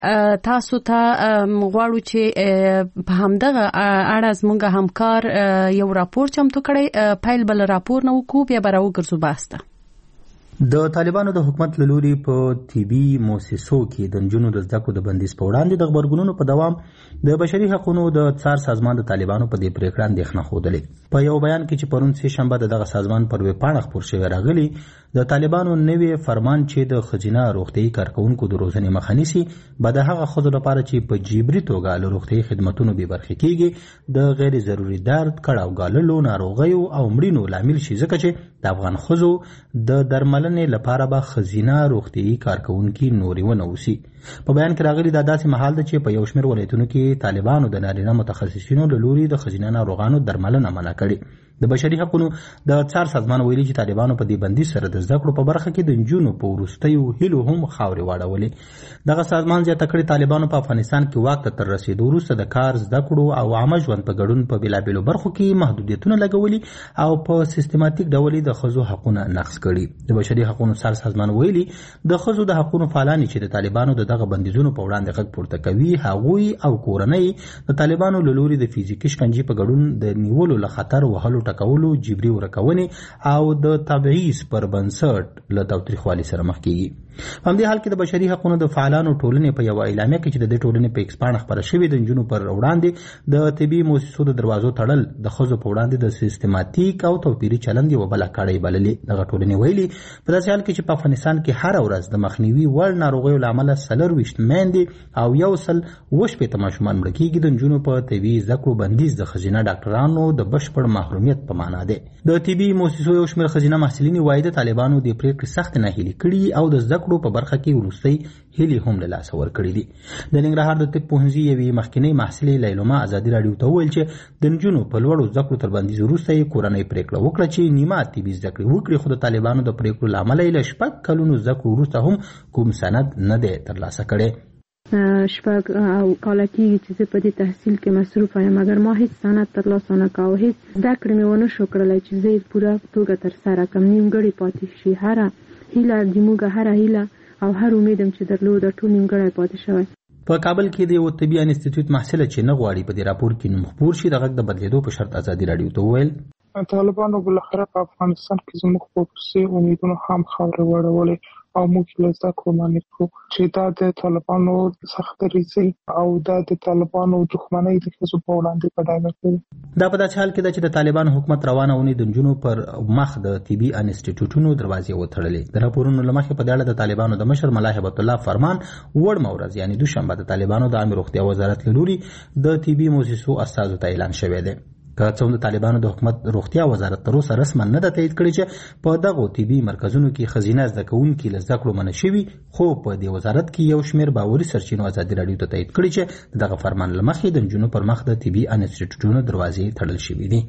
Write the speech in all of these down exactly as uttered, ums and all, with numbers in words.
تاسو ته غواړو چې په همدغه اړه زموږ همکار یو راپور چمتو کړي، پیل بل راپور نو کو بیا براو ګرځو باسته. د طالبانو د حکومت له لوري په طبي مؤسسو کې د نجونو د زده کړو د بندیز په وړاندې د غبرګونونو په دوام د بشري حقوقو د څار سازمان د طالبانو په دې پریکړه اندېښنه ښودلې. په یو بیان کې چې پرون سه شنبه دغه سازمان پر ویبپاڼه خپور شوی راغلی، د طالبانو نوې فرمان چې د ښځینه روغتیايي کارکونکو د روزنې مخه نیسي به د هغه ښځو لپاره چې په جبري توګه له روغتیايي خدماتونو بې برخې کېږي د غیر ضروري درد، کړاوګاللو، ناروغیو او مړینو لامل شي، ځکه چې د افغان ښځو د درملنې لپاره به ښځینه روغتیايي کارکونکي نورې ونه اوسي. په بیان کې راغلي دا داسې مهال ده چې په یو شمېر ولایتونو کې طالبانو د نارینه متخصصینو له لوري د ښځینه ناروغانو درملنه منع کړې. د بشري حقوقو د څار سازمان ویلي چې طالبانو په دې بندیز سره د زده کړو په برخه کې د نجونو په وروستیو هیلو هم خاورې واړولې. دغه سازمان زیاته کړې طالبانو په افغانستان کې واک ته تر رسېدو وروسته د کار، زده کړو او عامه ژوند په ګډون په بېلابېلو برخو کې محدودیتونه لګولي او په سیستماتیک ډول د ښځو حقونه نقض کړي. د بشري حقوقو څار سازمان ویلي د ښځو د حقونو فعالان چې د طالبانو د دغه بندیزونو په وړاندې غږ پورته کوي، هغوی او کورنۍ د طالبانو له لوري د فزیکي شکنجې په ګډون د نیولو له خطر وهلو ټکولو، جبري ورکونې او د تبعیض پر بنسټ له تاوتریخوالي سره مخ کیږي. په همدې حال کې د بشري حقوقو د فعالانو ټولنې په یو اعلامیه کې چې د دې ټولنې په ایکس پاڼه خپره شوې د نجونو پر وړاندې د طبي مؤسسو د دروازو تړل د ښځو په وړاندې د سیستماتیک او توپیري چلند یوه بله کړۍ بللې. دغه ټولنې ویلي په داسې حال کې چې په افغانستان کې هره ورځ د مخنیوي وړ ناروغیو له امله څلرویشت میندې او یو سل اووه شپېته ماشومان مړه کېږي، د نجونو په طبي زده کړو بندیز د ښځینه ډاکټرانو د بشپړ محرومیت په معنا دی. د طبي مؤسسو یو شمېر ښځینه محصلین وایي د طالبانو د پریکړې سخت ناهیلي کړي او د زده کړو په برخه کې وروستۍ هیلې هم له لاسه ورکړي دي. د ننګرهار د طب پوهنځي یوې مخکینۍ محصلې لیلما ازادي راډیو ته وویل چې د نجونو په لوړو زده کړو تر بندیز وروسته یې کورنۍ پریکړه وکړه چې نیمه طبي زده کړې وکړي، خو د طالبانو د پریکړو له امله یې له شپږ کلونو زده کړو وروسته هم کوم سند نه دی ترلاسه کړی. شپږ او کاله کېږي چې زه په دې تحصیل کې مصروفه یم، مګر ما هیڅ سند ترلاسه نه کاوه. هیڅ زده کړې مې ونه شو کړلی چې زه یې پوره توګه ترسره کړم. نیمګړې پاتې شي. هره هیله زموږ هره هیله او هر امیدم چې درلود ټول نیمګړی پاتې شوی. په کابل کې د یو طبي انسټیټیوټ محصله چې نه غواړي په دې راپور کې نوم خپور شي د غږ د بدلېدو په شرط ازادي راډیو ته وویل طالبانو بالاخره په افغانستان کې زموږ په پرسې امیدونو هم خاورې واړولې او موږ له زده کړو منع کړو چې دا د طالبانو سخت ریزي او دا د طالبانو دښمنۍ د ښځو په وړاندې په ډاګه کوي. دا په داسې حال کې ده چې د طالبانو حکومت روانه اونۍ د نجونو پر مخ د طبي انسټیټیوټونو دروازې وتړلې. د راپورونو له مخې په دې اړه د طالبانو د مشر ملا هبت الله فرمان وړمه ورځ یعنې دوشنبه د طالبانو د عامه روغتیا وزارت له لوري د طبي مؤسسو استازو ته اعلان شوی دی. که څه هم د طالبانو د حکومت روغتیا وزارت تر اوسه رسما نه ده تایید کړې چې په دغو طبي مرکزونو کې ښځینه زده کوونکي له زده کړو منع شوي، خو په دې وزارت کې یو شمېر باوري سرچینو ازادي راډیو ته تایید کړي چې د دغه فرمان له مخې د نجونو پر مخ د طبي انسټیټیوټونو دروازې تړل شوي دي.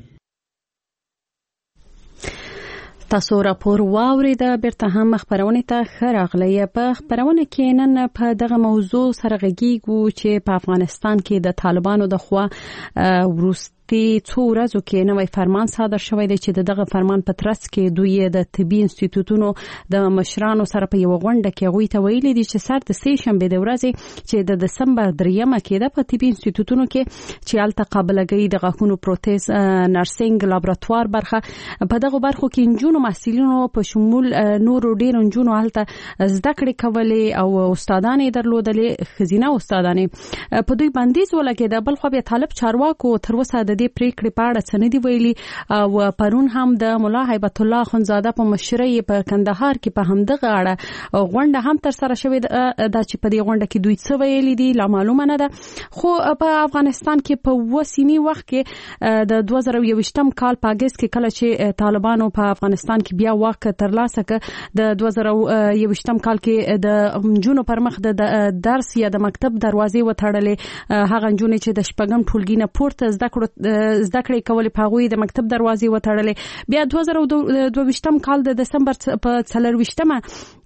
تاسو راپور واورید، بیرته هم خبرونه ته ښه راغلی. په خبرونه کې نن په دغه موضوع سره غږیږو چې په افغانستان کې د طالبانو د خوا وروسته څو ورځو کې نوی فرمان صادر شوی دی چې دغه فرمان په ترڅ کې دوی د طبي انسټیټیوټونو د مشرانو سره په یو غونډه کې غوي ته ویلي دي چې سر د سه شنبه د ورځې چې د دسمبر دریمه کې د په طبي انسټیټیوټونو کې چې الته قابلګي د غاښونو پروتز نرسنګ لابراتوار برخه په دغه برخو کې نجونو محصلینو په شمول نورو ډیر نجونو الته زده کړې کولې او استادانې درلودلې، ښځینه استادانې په دوی بندیز ولګېد. بل خو بیا طالب چارواکو تر اوسه د دې پریکړې په اړه څه نه دي ویلي او پرون هم د ملا هیبت الله اخندزاده په مشرۍ په کندهار کې په همدغه اړه غونډه هم تر سره شوې ده چې په دې غونډه کې دوی څه ویلي دي لا معلومه نه ده. خو په افغانستان کې په وسیمي وخت کې د دوه زره یوویشتم کال په اگست کې کله چې طالبانو په افغانستان کې بیا واک ترلاسه کړ، د دوه زره یوویشتم کال کې د نجونو پر مخ د درس یا د مکتب دروازې وتړلې. هغه نجونې چې د شپږم ټولګي نه پورته زده کړو زده کړې کولې په هغوی د مکتب دروازې وتړلې. بیا دوه زره دوه ویشتم کال د دسمبر په څلرویشتمه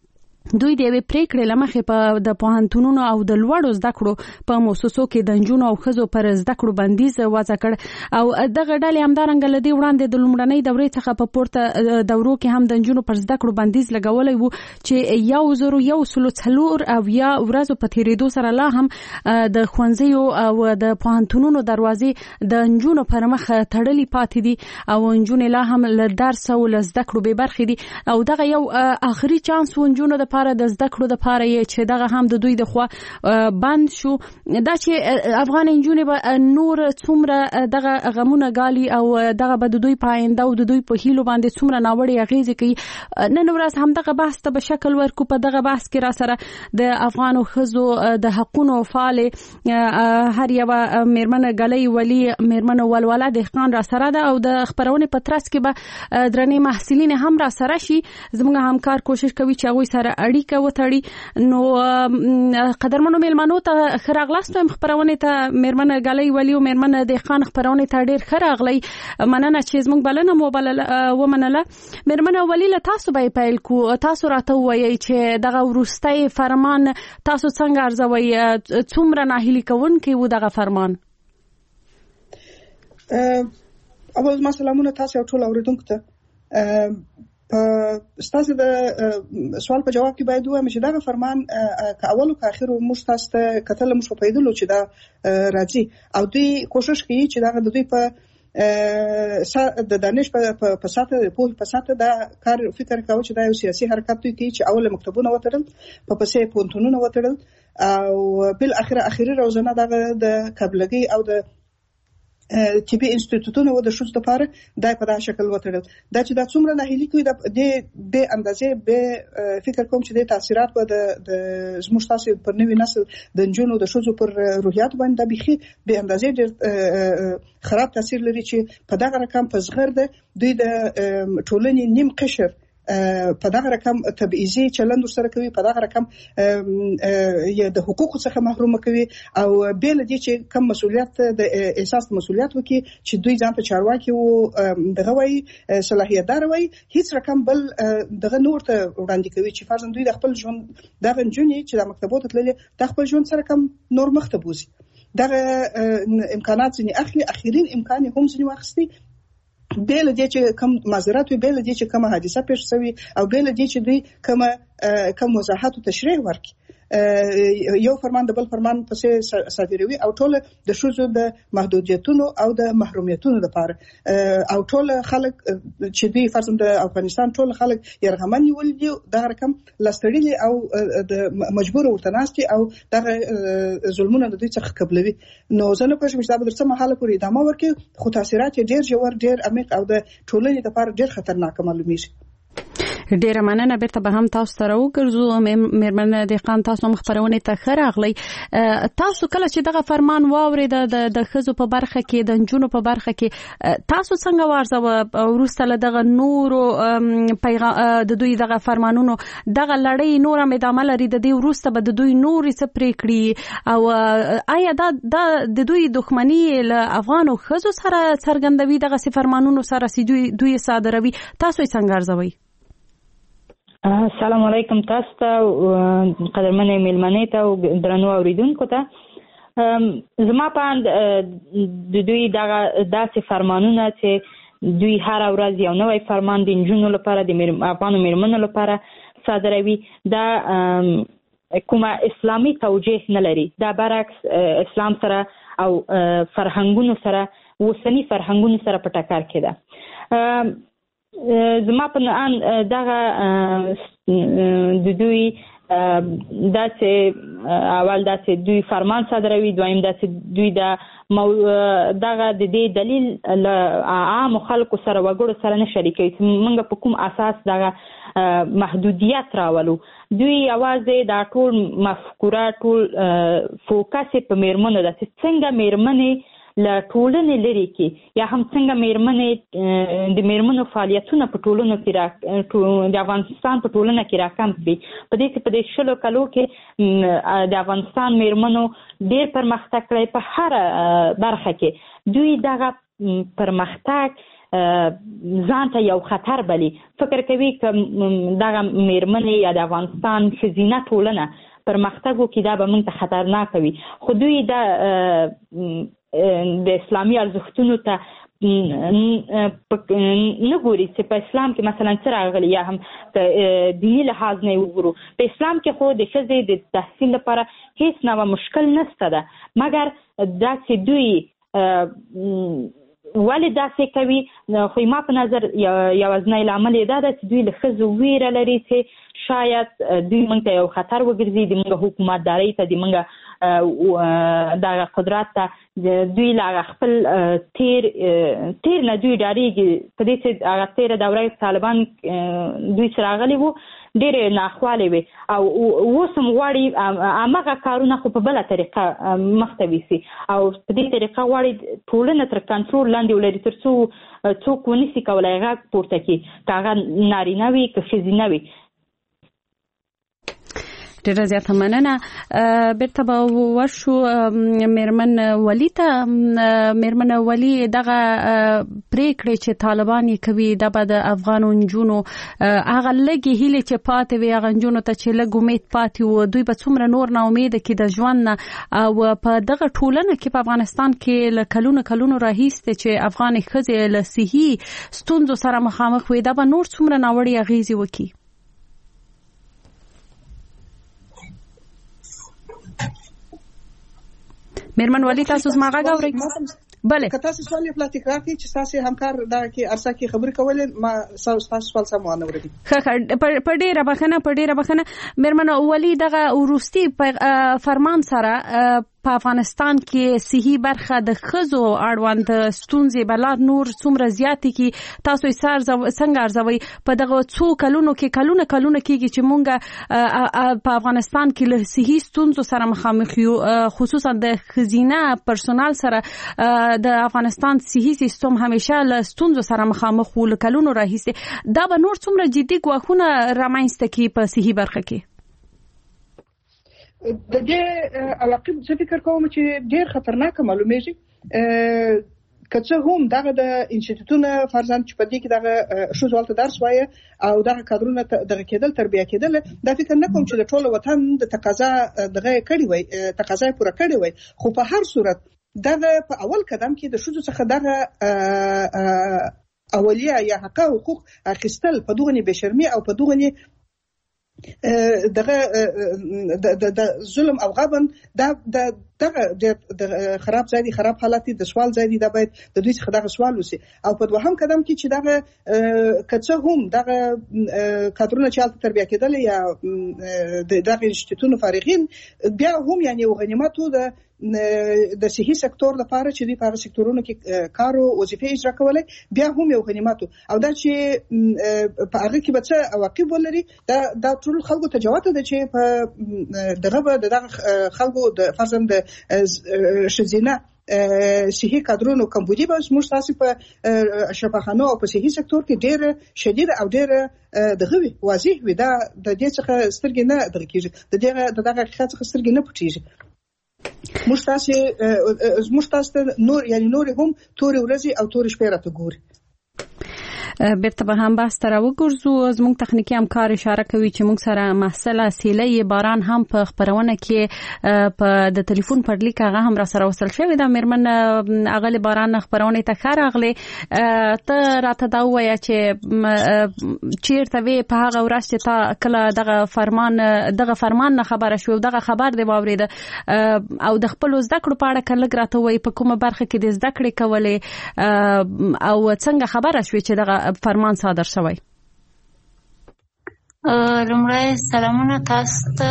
دوی د یوې پریکړې لمخې په د پوهنتونونو او د لوړو زده کړو په مؤسسو کې د نجونو او ښځو پر زده کړو بندیز وضع کړ او دغه ډلې همدارنګه له دې وړاندې د لومړنۍ دورې څخه په پورته دورو کې هم د نجونو پر زده کړو بندیز لګولی وو چې یو زرو یو سلو څلور او یا ورځو په تېرېدو سره لا هم د ښوونځیو او د پوهنتونونو دروازې د نجونو پر مخ تړلې پاتې دي او نجونې لا هم له درس او له زده کړو بې برخې دي او دغه یو آخري چانس و نجونو د لپاره د زده کړو لپاره یې چې دغه هم د دوی د خوا بند شو دا چې افغان نجونې به نور څومره دغه غمونه ګالي او دغه به د دوی په آینده او د دوی په هیلو باندې څومره ناوړې اغیزې کوي نن ورځ هم دغه بحث ته به شکل ورکو په دغه بحث کې را سره د افغانو ښځو د حقونو فعالې هر یوه مېرمنه ګلۍ ولي مېرمنه ولوله دهقان را سره ده او د خپرونې په ترڅ کې به درنې محصلین هم را سره شي زموږ همکار کوشش کوي چې هغوی سره اړیکه وتړي نو قدرمنو میلمنو ته ښه راغلاست وایم خپرونې ته مېرمنه ګلۍ ولي او مېرمنه دهقان خپرونې ته ډېر ښه راغلی مننه چې زموږ بلنه مو ومنله مېرمنه ولي له تاسو به یې پیل کړو تاسو راته ووایئ چې دغه وروستی فرمان تاسو څنګه ارزوئ څومره ناهیلي کوونکی و دغه فرمان اول ما سلامونه تاسو او ټول اوریدونکو ته په ستاسو د سوال په جواب کې باید وایم چې دغه فرمان که اول او که اخر موږ تاسو ته کتل موږ په پیدلو چې دا راځي او دوی کوشش کوي چې دغه د دوی په د دانش په ساته د پوهې په ساته دا کار فکر کاوه چې دا یو سیاسي حرکت دوی کوي چې اول مکتبونه وتړل په پسې پوهنتونونه وتړل او بل اخر اخري روزنه دغه د قبلګي او د طبي انسټیټیوټونو د شوز لپاره دا په داسې شکل وتړل دا چې دا څومره ناهیلي کوي د د اندازې به فکر کوم چې د تاثیرات به د زموږ تاسو پر نوې نسل د نجونو د شوزو پر روحیات باندې بيخي به اندازې ډېر خراب تاثیر لري چې په دغه رقم په صغر ده دوی د ټولنې نیم قشر په دغه رقم تبعیضي چلند سره کوي په دغه رقم یا د حقوقو څخه محروم کوي او بل دي چې کم مسولیت د احساس مسولیت وکي چې دوی ځان ته چارواکي او دغه وای صلاحیت دار وای هیڅ رقم بل دغه نور ته وړاندې کوي چې فرضاً دوی د خپل ژوند دغه جنونی چې د مکتبونو تللي د خپل ژوند سره کم نور مخته بوزي دغه امکانات ځنی اخلي اخیرین امکان هم ځنی واخستي بیل دي چې کوم معذرت وي بیل دي چې کوم حادثه پیښ شوی او بیل دي چې دوی کوم کوم وضاحت او تشریح ورکړي یو فرمان د بل فرمان پسې صادروي او ټول د شوزو د محدودیتونو او د محرومیتونو لپاره او ټول خلک چې دوی فرضاً د افغانستان ټول خلک يرغمن ول دي د رقم لستړي او د مجبور ورتناستي او د ظلمونو د دوی څخه قبلوي نو زنه پښه مشته به درڅه محاله پورې ادامه ورکړي خو تاثیرات ډېر جوړ ډېر عمیق او د ټولنې لپاره ډېر خطرناک معلومیږي ډیره مننه بیرته به هم تاسو سره وګرځو مېرمنه دهقان تاسو مخبرونه ته ښه راغلی تاسو کله چې دغه فرمان واورید د د ښځو په برخه کې د نجونو په برخه کې تاسو څنګه وارزوه وروسته له دغه نورو پیغام د دوی دغه فرمانونو دغه لړۍ نور هم ادامه لري د دې وروسته به د دوی نورې څه پریکړي او آیا دا د دوی دښمني له افغانو ښځو سره څرګندوي دغه فرمانونو سره چې دوی دوی صادروي تاسو یې څنګه ارزوئ السلام علیکم تاسو ته قدرمنې میلمنې ته او درنو اوریدونکو ته زما په د دوی دغه داسې فرمانونه چې دوی هر ورځ یو نوی فرمان د نجونو لپاره د افغانو میرمنو لپاره صادروي دا کومه اسلامي توجیه نه لري دا برعکس اسلام سره او فرهنګونو سره وسنی فرهنګونو سره په ټکر کې ده زما په ان دغه د دوی داسې اول داسې دوی فرمان صادروي دویم داسې دوی د دغه د دې دلیل له عام خلکو سره وګړو سره نه شریکوي موږ په کوم اساس دغه محدودیت راولو دوی یوازې دا ټول مفکوره ټول فوکس په میرمنو ده چې څنګه میرمنې له ټولنې لري کې یا هم څنګه میرمنې د میرمنو فعالیتونه په ټولنو کې د افغانستان په ټولنه کې راکم کړي په دې کې په دې شلو کلو کې د افغانستان میرمنو ډېر پرمختګ کړی په هر برخه کې دوی دغه پرمختګ ځان ته یو خطر بلی. فکر کوي که دغه میرمنې یا د افغانستان ښځینه ټولنه پرمختګ وکړي دا به موږ ته خطرناک وي. خو دوی د د اسلامي ارزښتونو ته نه ګوري چې په اسلام کې مثلا څه راغلي یا هم دیني لحاظ نه وګورو. په اسلام کې خو د ښځې د تحصیل لپاره هیڅ نوع مشکل نشته ده، مګر دا چې دوی ولې داسې کوي خو ما په نظر یوازینی لامل یې دا ده چې دوی له ښځو ویره لري چې شاید دوی موږ ته یو خطر وګرځي، د موږ حکومتدارۍ ته، د موږ دغه قدرت ته دوی له هغه خپل تیر تیر نه دوی ډارېږي. په دې چې هغه تېره دوره طالبان دوی چې راغلي وو ډېرې ناخوالې وې او اوس هم غواړي هماغه کارونه خو په بله طریقه مخته ویسي او په دې طریقه غواړي ټولنه تر کنټرول لاندې ولري تر څو څوک ونسي کولی غږ پورته کړي، که هغه نارینه وي که ښځینه وي. ډیره زیاته مننه. بیرته به ورشو میرمن ولی ته. میرمن ولی دغه پریکړې چې طالبان یې کوي دا به د افغانو نجونو هغه لږې هیلې چې پاتې وي، هغه نجونو ته چې لږ امید پاتې و، دوی به څومره نور نا امیده کړي د ژوند نه. او په دغه ټولنه کې په افغانستان کې له کلونو کلونو راهیسې چې افغانې ښځې له صحي ستونزو سره مخامخ وي، دا به نور څومره ناوړې اغېزې وکړي. میرمن ولی تاسو زما غږ اورئ؟ بله. که تاسو سوال یې تکرار کړئ چې تاسو همکار دا کې ارسا کې خبرې کولې ما تاسو سوال سم ونه اورېدم. ښه په ډېره بخښنه په ډېره بخښنه میرمن ولی دغه وروستي فرمان سره په افغانستان کې صحي برخه د ښځو اړوند ستونزې بلا نور څومره زیاتې کی تاسو یې څنګه ارزوئ؟ په دغه څو کلونو کې کلونه کلونه کېږي چې مونږ په افغانستان کې له صحي ستونزو سره مخامخ یو، خصوصا د ښځینه پرسونال سره د افغانستان صحي سیستم همیشه له ستونزو سره مخامخ و له کلونو راهیسې. دا به نور څومره جدي ګواښونه رامنځته کړي په صحي برخه کې؟ د دې علاقه زه فکر کوم چې ډېر خطرناک معلومیږي. که څه هم دغه د انسټیټیوټونو فرضاً چې په دې کې دغه ښځو هلته درس وایي او دغه کادرونه دغه کېدل تربیه کېدل، دا فکر نه کوم چې د ټول وطن د تقاضا دغه کړي وي تقاضا پوره کړي وي. خو په هر صورت دغه په اول قدم کې د ښځو څخه دغه اولیه یا حق حقوق اخیستل په دغه بشرمي او په دغه دغه د ظلم او غبن دا دغه د خراب ځای دی، خراب حالت دی، د سوال ځای دی، دا باید د دوی څخه دغه سوال وسی. او په دوهم قدم کې چې دغه کڅه هم دغه کادرونه چې حالت تربیه کېدل یا دغه انسټیټیوټونو فارغین بیا هم یعنی غنیمت د د صحي سکتور لپاره چې دوی په هغه سکتورونو کې کار او وظیفې اجرا کولای بیا هم یو غنیمت او دا چې په هغه کې به څه عواقب ولري دا د ټول خلکو ته جواب ده چې په دغه دغه خلکو د فرضاً د شذینه صحي کادرونو کمبودي به موږ تاسو په شفاخانه او په صحي سکتور کې ډېر شدید او ډېر دغه واضح وي. دا د دې څخه سترګې نه دغه کېږي، د دغه دغه حقیقت څخه سترګې نه پټېږي. موږ تاسو موږ تاسو نور یعنی نور هم تورې ورځې او تورې شپې راته ګوري. بیرته به هم بحث ته راوګرځو. زموږ تخنیکی همکار اشاره کوي چې موږ سره محصله سیلې باران هم په خبرونه کې په د ټلیفون پر لیک هغه هم را سره وصل شوی دا. میرمن اغلی باران خبرونه ته خیر اغلی ته راته دا وایي چې چیرته وی په هغه ورځ چې تا کله دغه فرمان دغه فرمان نه خبره شو دغه خبر دی واورید او د خپل زده کړو په اړه کله راته وایي په کومه برخه کې د زده کړې کولې او څنګه خبره شوې چې دغه فرمان صادر شوی؟ لومړی سلامونه تاسو ته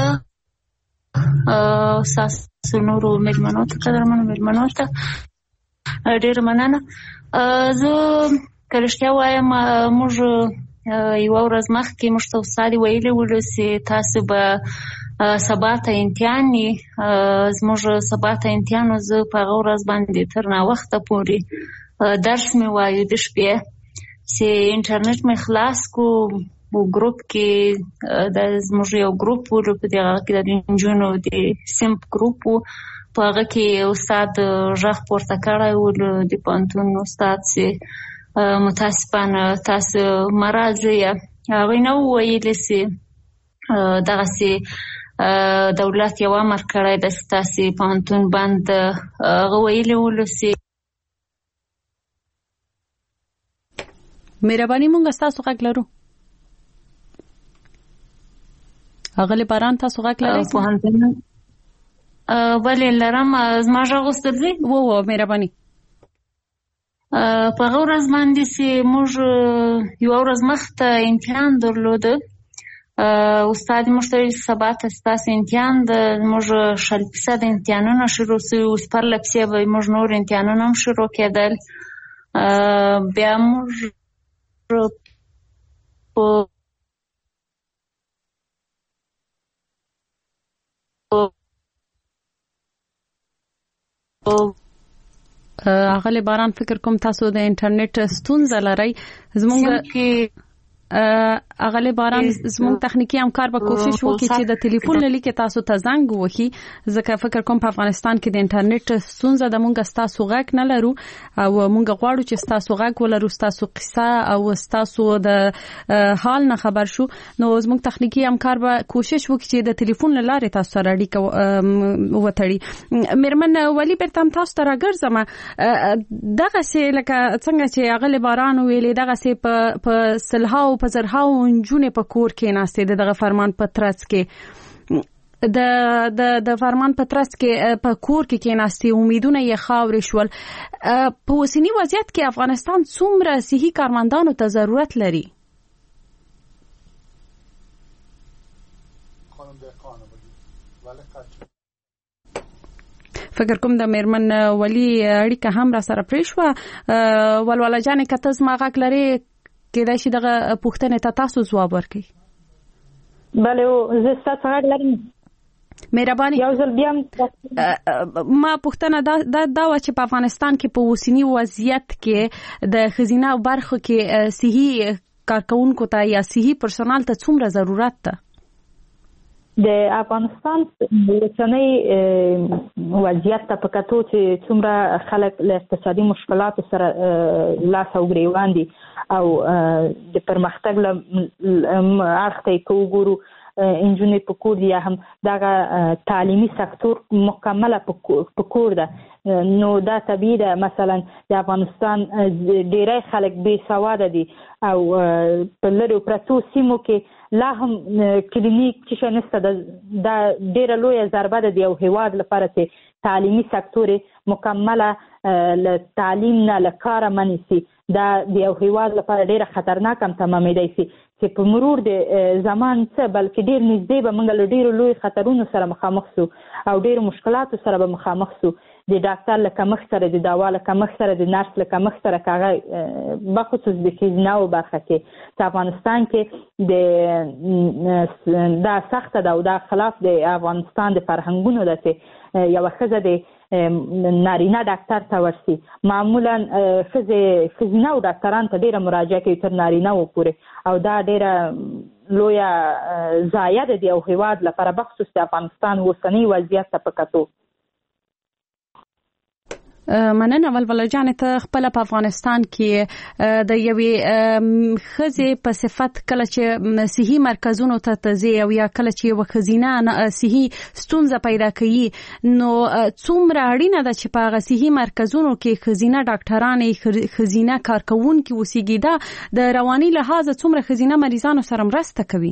او تاسو نورو مېلمنو ته قدرمنو مېلمنو ته ډېر مننه. زه که رښتیا وایم موږ یوه ورځ مخکې موږ ته استاد ویلي ول چې تاسو به سبا ته امتحان وي. زموږ سبا ته امتحان و زه په هغه ورځ باندې تر ناوخته پورې درس مې وایو د شپې چې انټرنیټ مې خلاص کو په ګروپ کې د زموږ یو ګروپ و په دغه کې د نجونو د سیمپ ګروپ و په هغه کې استاد غږ پورته کړی و د پوهنتون استاد چې متاسفانه تاسو مراد یې هغوی نه وویلې چې دغسې دولت یو امر کړی ده چې تاسې پوهنتون بند هغه ویلي ولو چې مهرباني مونږ ستاسو غږ لرو. اغلې باران تاسو غږ لرئ؟ پوهنتون بلې لرم. زما غږ اوس درځي؟ وو وو مهرباني. په هغه ورځ باندې چې موږ یوه ورځ مخته امتحان درلوده، استاد موږ ته ویل سبا ته ستاسو امتحان ده. موږ شل فیصد امتحانونه شروع سوي، اوس پرله پسې به موږ نور امتحانونه هم شروع کېدل. بیا موږ په اغلی باران فکر کوم تاسو د انټرنیټ ستونزه لرئ. زموږ اغلی باران زموږ تخنیکی همکار به کوشش وکړي چې د ټلیفون لیکه تاسو ته زنګ ووهي، ځکه فکر کوم په افغانستان کې د انټرنیټ ستونزه د مونږ ستاسو غږ نه لرو او مونږ غواړو چې ستاسو غږ ولرو، ستاسو قصه او ستاسو د حال نه خبر شو. نو زموږ تخنیکی همکار به کوشش وکړي چې د ټلیفون لاره تاسو سره اړیکه وتړي. میرمن ولی برتم تاسو ته راګرځم، دغه سه لکه څنګه چې اغلی باران ویلې دغه سه په سلهاو په زرهاو نجونې په کور کې ناستې دغه فرمان په ترڅ کې د د د فرمان په ترڅ کې په کور کې کې ناستې امیدونه یې خاورې شول. په اوسنی وضعیت کې افغانستان څومره صحي کارمندانو ته ضرورت لري؟ فکر کوم د میرمن ولی اړیکه هم را سره پرې شوه. ولوله جانې که ته زما غږ لرې کېدای شي دغه پوښتنې ته تاسو ځواب ورکړئ. بله زه ستاسو غږ لرم. مهرباني یو ځل بیا ما پوښتنه دا دا وه چې په افغانستان کې په اوسني وضعیت کې د ښځینه برخو کې صحي کارکوونکو ته یا صحي پرسونال ته څومره ضرورت ده؟ د افغانستان اوسنی وضعیت ته په کتو چې څومره خلک له اقتصادي مشکلاتو سره لاس او ګریوان دي او د پرمختګ له اړخ ته که وګورو انجونې په کور دي یا هم دغه تعلیمي سکتور مکمله په کور ده، نو دا طبیعي ده. مثلا د افغانستان ډیری خلک بې سواده دي او په لرې پرتو سیمو کې لا هم کلینیک چې شی نشته. دا ډیره لویه ضربه ده د یو هیواد لپاره چې تعلیمي سکتور مکمله له تعلیم نه له کاره منیسي. دا د یو هیواد لپاره ډیره خطرناک هم تمامېدی سي چې په مرور د زمان څه بلکې ډیر نږدې به موږ له ډیرو لوی خطرونو سره مخامخ سو او ډیرو مشکلاتو سره به مخامخ سو. د ډاکټر له کمښت سره، د دوا له کمښت سره، د نرس له کمښت سره، کاغه بخصوص د ښځیناو برخه کې په افغانستان کې د دا سخته ده او دا خلاف د افغانستان د فرهنګونو ده چې یوه ښځه د نارینه ډاکټر ته ورسي. معمولا ښځې ښځیناو ډاکټرانو ته ډیره مراجعه کوي تر نارینه‌و پورې او دا ډیره لویه ضایعه ده د یو هیواد لپاره بخصوص د افغانستان اوسنی وضعیت ته په کتو. مننه ولوله جان، ته خپل په افغانستان کې د یوې ښځې په صفت کله چې صحي مرکزونو ته تځي او یا کله چې یو ښځینه صحي ستونزه پیدا کوي، نو څومره اړینه ده چې په هغه صحي مرکزونو کې ښځینه ډاکټرانې، ښځینه کارکوونکي اوسیږي؟ دا د رواني لحاظه څومره ښځینه مریضانو سره مرسته کوي؟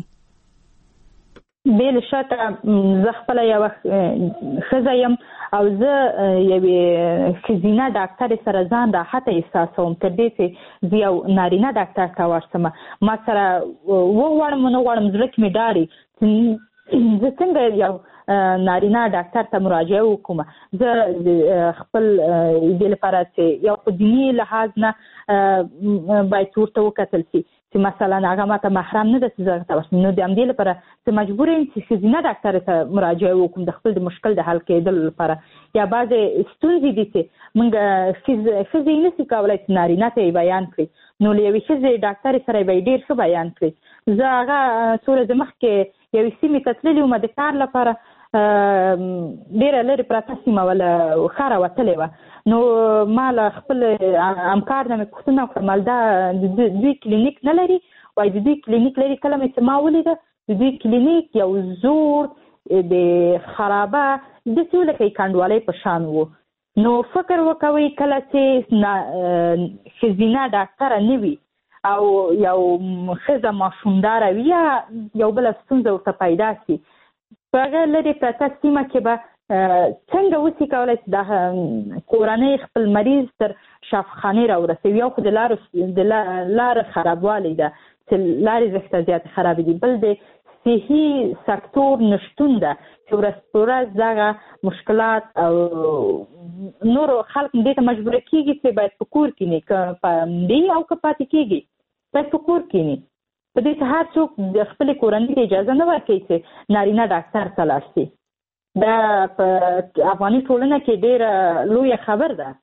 بل شته زه خپل یو ښځه یم او زه یوې ښځینه ډاکټر سره ځان راحته احساسوم تر دې چې زه یو نارینه ډاکټر ته ورسم. ما سره وغواړم نه غواړم زړه کې مې ډاري زه څنګه یو نارینه ډاکټر ته مراجعه وکړم. زه خپل دې لپاره چې یو په دیني لحاظ نه باید ورته وکتل شي چې مثلا هغه ماته محرم نه ده چې زه ته ورسم، نو د همدې لپاره زه مجبور یم چې ښځینه ډاکټر ته مراجعه وکړم د خپل د مشکل د حل کېدلو لپاره. یا بعضې ستونزې دي چې موږ ښځې یې نشي کولی چې نارینه ته یې بیان کړي، نو له یوې ښځې ډاکټرې سره به یې ډېر ښه بیان کړي. زه هغه څو ورځې مخکې یوې سیمې ته تللې وم د کار لپاره ډېره لرې پرته سیمه وله ښه راوتلې وه. نو ما له خپل همکار نه مې پوښتنه وکړه دا دوی کلینیک نه لري؟ وایي د دوی کلینیک لري. کله مې چې ما ولیده د دوی کلینیک یو زوړ د خرابه داسې و لکه کنډوالۍ په شان و. نو فکر وکوئ کله چې ښځینه ډاکټره نه وي او یو ښځه ماشومداره وي یا یو بله ستونزه ورته پیدا شي په هغه لرې پرته سیمه کې به څنګه وسي کولی چې د کورنۍ خپل مریض تر شفاخانې راورسوي. یو خو د لارې خرابوالی ده چې لارې زښته زیاتې خرابې دي، بل د صحي سکتور نشتون ده چې ورځ په ورځ دغه مشکلات او نورو خلک دې ته مجبوره کېږي چې باید په کور کښېني، که پنډې او که پاتې کېږي باید په کور کښېني. په دې چې هر څوک د خپلې کورنۍ ته اجازه نه ورکوي چې نارینه ډاکټر ته لاړ شي. دا په افغاني ټولنه کې ډېره لویه خبر ده.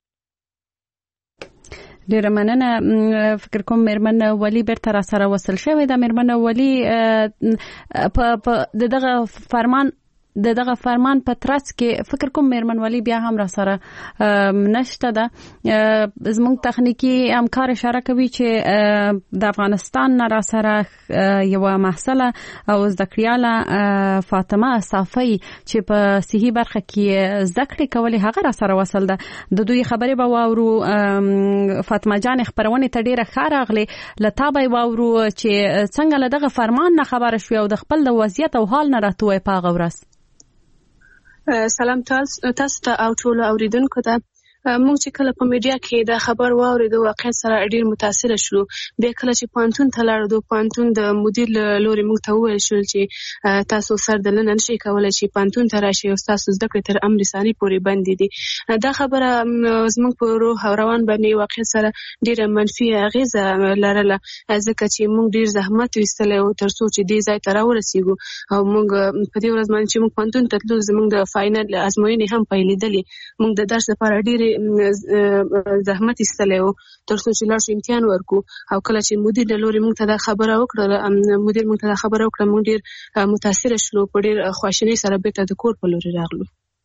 ډیره مننه. فکر کوم میرمن ولی بیرته را سره وصل شوې ده. میرمن ولی په دغه فرمان د دغه فرمان په ترڅ کې فکر کوم میرمن ولی بیا هم را سره نشته ده. زموږ تخنیکی همکار اشاره کوي چې د افغانستان نه را سره یو محصله او زده کړیاله فاطمه صافی چې په صحي برخه کې زده کړې کولې هغه را سره وصل ده. د دوی خبرې به واورو. فاطمه جان خبرونه ته ډیره ښه راغلې. له تا به واورو چې څنګه له دغه فرمان نه خبره شوې او د خپل د وضعیت او حال نه راته وایې په هغه ورځ. سلام تاسو ته او ټولو اوریدونکو ته. موږ چې کله په میډیا کې دا خبر واورېدو واقعیت سره ډیر متاثر شو. بیا کله چې پوهنتون ته لاړو، پوهنتون د مدیر له لوري موږ ته وویل شول چې تاسو سردلنه نشئ کولی چې پوهنتون ته راشئ او ستاسو زده کړې تر امر ثاني پورې بندې دي. دا خبره زموږ په روح او روان باندې واقعیت سره ډیره منفي اغیزه لرله، ځکه چې موږ ډیر زحمت ویستلی و تر څو چې دې ځای ته راورسېږو. او موږ په دې ورځ باندې چې موږ پوهنتون ته تلو زموږ د فاینل ازموینې هم پیلېدلې. موږ د درس لپاره ډېرې زحمت ایستلی و تر څو چې لاړ شو امتحان ورکو. او کله چې مدیر له لوري موږ ته دا خبره وکړه مدیر موږ ته دا خبره وکړه موږ ډېر متاثره شلو. په ډېر خواشینۍ سره بېرته د کور په لوري راغلو.